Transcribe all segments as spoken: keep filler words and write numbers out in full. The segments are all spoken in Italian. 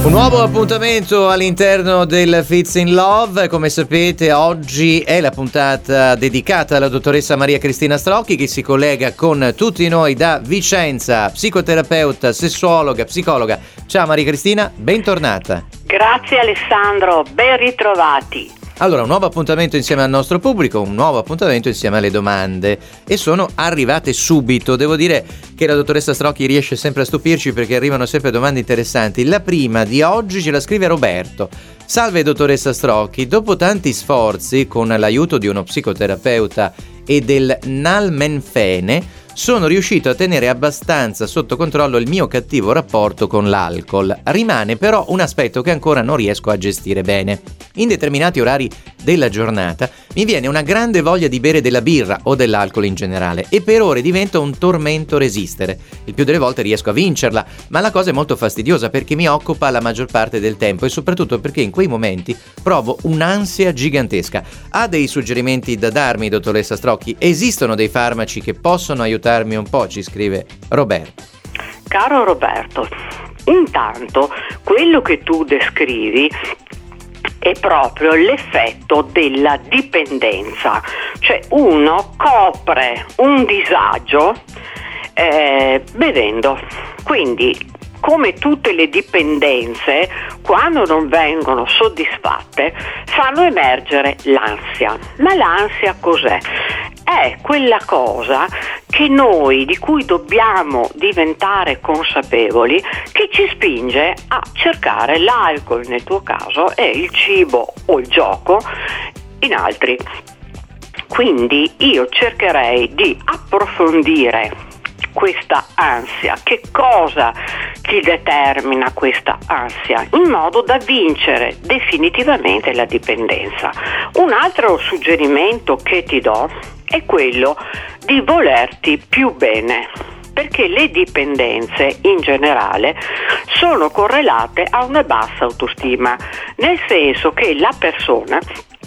Un nuovo appuntamento all'interno del Fits in Love. Come sapete, oggi è la puntata dedicata alla dottoressa Maria Cristina Strocchi, che si collega con tutti noi da Vicenza, psicoterapeuta, sessuologa, psicologa. Ciao Maria Cristina, bentornata. Grazie Alessandro, ben ritrovati. Allora, un nuovo appuntamento insieme al nostro pubblico, un nuovo appuntamento insieme alle domande, e sono arrivate subito. Devo dire che la dottoressa Strocchi riesce sempre a stupirci perché arrivano sempre domande interessanti. La prima di oggi ce la scrive Roberto. Salve dottoressa Strocchi, dopo tanti sforzi con l'aiuto di uno psicoterapeuta e del nalmenfene sono riuscito a tenere abbastanza sotto controllo il mio cattivo rapporto con l'alcol. Rimane però un aspetto che ancora non riesco a gestire bene. In determinati orari della giornata mi viene una grande voglia di bere della birra o dell'alcol in generale e per ore diventa un tormento resistere. Il più delle volte riesco a vincerla, ma la cosa è molto fastidiosa perché mi occupa la maggior parte del tempo e soprattutto perché in quei momenti provo un'ansia gigantesca. Ha dei suggerimenti da darmi, dottoressa Strocchi? Esistono dei farmaci che possono aiutarmi un po', ci scrive Roberto. Caro Roberto, intanto quello che tu descrivi è proprio l'effetto della dipendenza, cioè uno copre un disagio eh, bevendo. Quindi, come tutte le dipendenze, quando non vengono soddisfatte fanno emergere l'ansia. Ma l'ansia cos'è? È quella cosa che noi, di cui dobbiamo diventare consapevoli, che ci spinge a cercare l'alcol nel tuo caso e il cibo o il gioco in altri. Quindi io cercherei di approfondire questa ansia, che cosa ti determina questa ansia, in modo da vincere definitivamente la dipendenza. Un altro suggerimento che ti do è quello di volerti più bene, perché le dipendenze in generale sono correlate a una bassa autostima, nel senso che la persona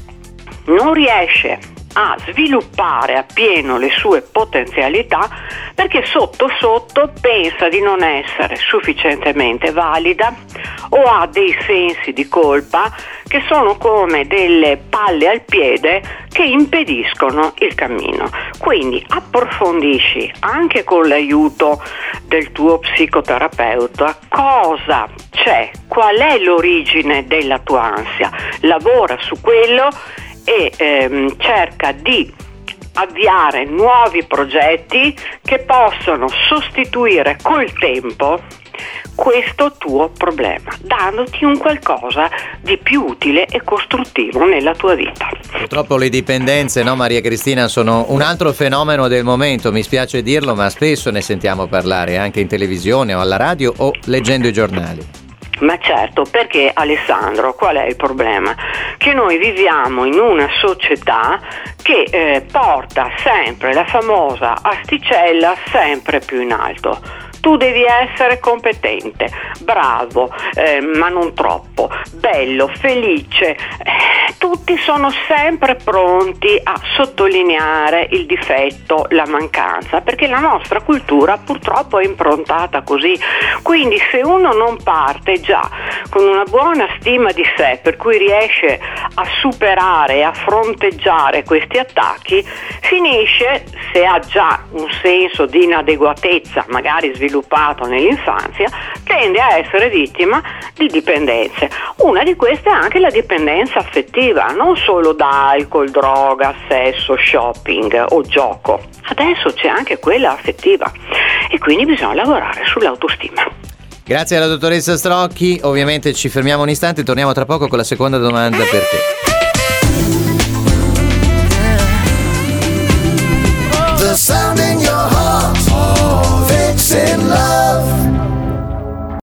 non riesce a sviluppare appieno le sue potenzialità perché sotto sotto pensa di non essere sufficientemente valida o ha dei sensi di colpa che sono come delle palle al piede che impediscono il cammino. Quindi approfondisci anche con l'aiuto del tuo psicoterapeuta cosa c'è, qual è l'origine della tua ansia, lavora su quello e ehm, cerca di avviare nuovi progetti che possono sostituire col tempo questo tuo problema, dandoti un qualcosa di più utile e costruttivo nella tua vita. Purtroppo le dipendenze, no Maria Cristina, sono un altro fenomeno del momento, mi spiace dirlo, ma spesso ne sentiamo parlare anche in televisione o alla radio o leggendo i giornali. Ma certo, perché Alessandro, qual è il problema? Che noi viviamo in una società che eh, porta sempre la famosa asticella sempre più in alto. Tu devi essere competente, bravo, eh, ma non troppo, bello, felice. Eh, tutti sono sempre pronti a sottolineare il difetto, la mancanza, perché la nostra cultura purtroppo è improntata così. Quindi se uno non parte già con una buona stima di sé, per cui riesce a superare e a fronteggiare questi attacchi, finisce, se ha già un senso di inadeguatezza, magari sviluppato sviluppato nell'infanzia, tende a essere vittima di dipendenze. Una di queste è anche la dipendenza affettiva, non solo da alcol, droga, sesso, shopping o gioco. Adesso c'è anche quella affettiva e quindi bisogna lavorare sull'autostima. Grazie alla dottoressa Strocchi, ovviamente ci fermiamo un istante e torniamo tra poco con la seconda domanda per te.